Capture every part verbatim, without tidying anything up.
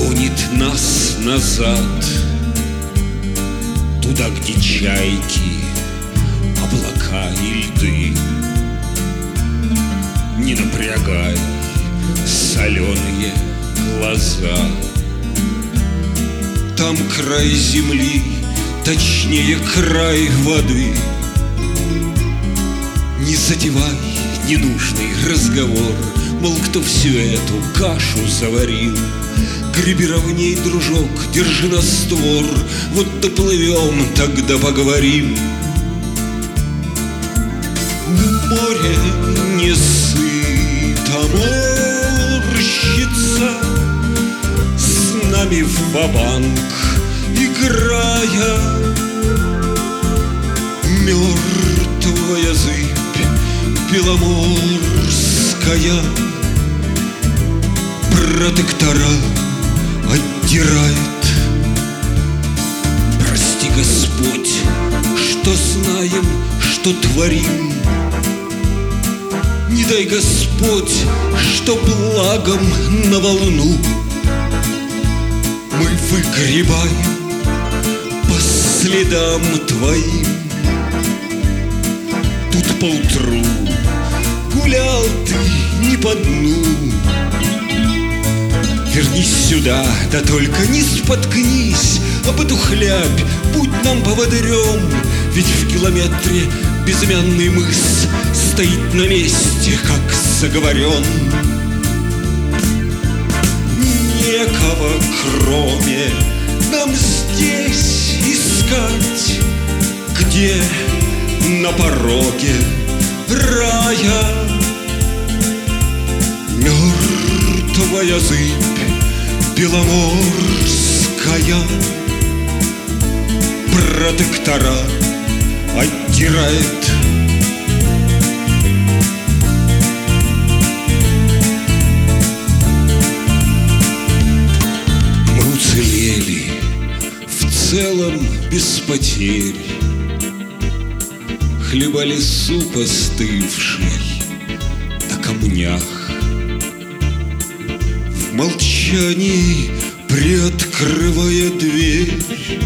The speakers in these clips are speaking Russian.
гонит нас назад, туда, где чайки, облака и льды. Не напрягай соленые глаза. Там край земли, точнее край воды. Не затевай ненужный разговор, мол, кто всю эту кашу заварил. Греби ровней, дружок, держи на створ, вот доплывем, тогда поговорим. Море не сыто, морщится, с нами ва-банк играя. Мертвая зыбь беломорская протектора отдирает. Прости, Господь, что знаем, что творим. Не дай, Господь, что благом на волну мы выгребаем по следам твоим. Тут поутру гулял ты не по дну. Вернись сюда, да только не споткнись об эту хлябь, будь нам поводырем. Ведь в километре безымянный мыс стоит на месте, как заговорен. Некого, кроме нам здесь искать, где на пороге рая мертвая зыбь беломорская протектора отдирает. Мы уцелели в целом без потерь, хлебали суп остывший на камнях. В молчании приоткрывая дверь,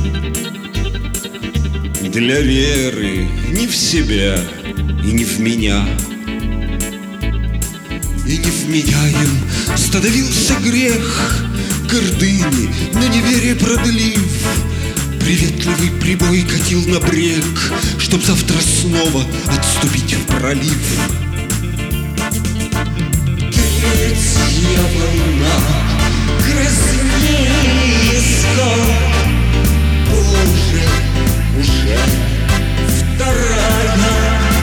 для веры не в себя и не в меня. И невменяем становился грех гордыни, но неверие продлив, приветливый прибой катил на брег, чтоб завтра снова отступить в пролив. Третья волна грознее скал, уже, уже вторая.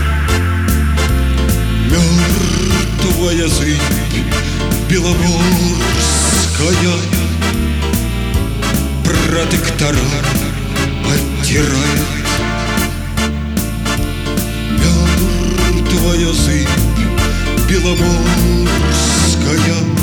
Мертвая зыбь беломорская протектора оттирает. Мертвая зыбь беломорская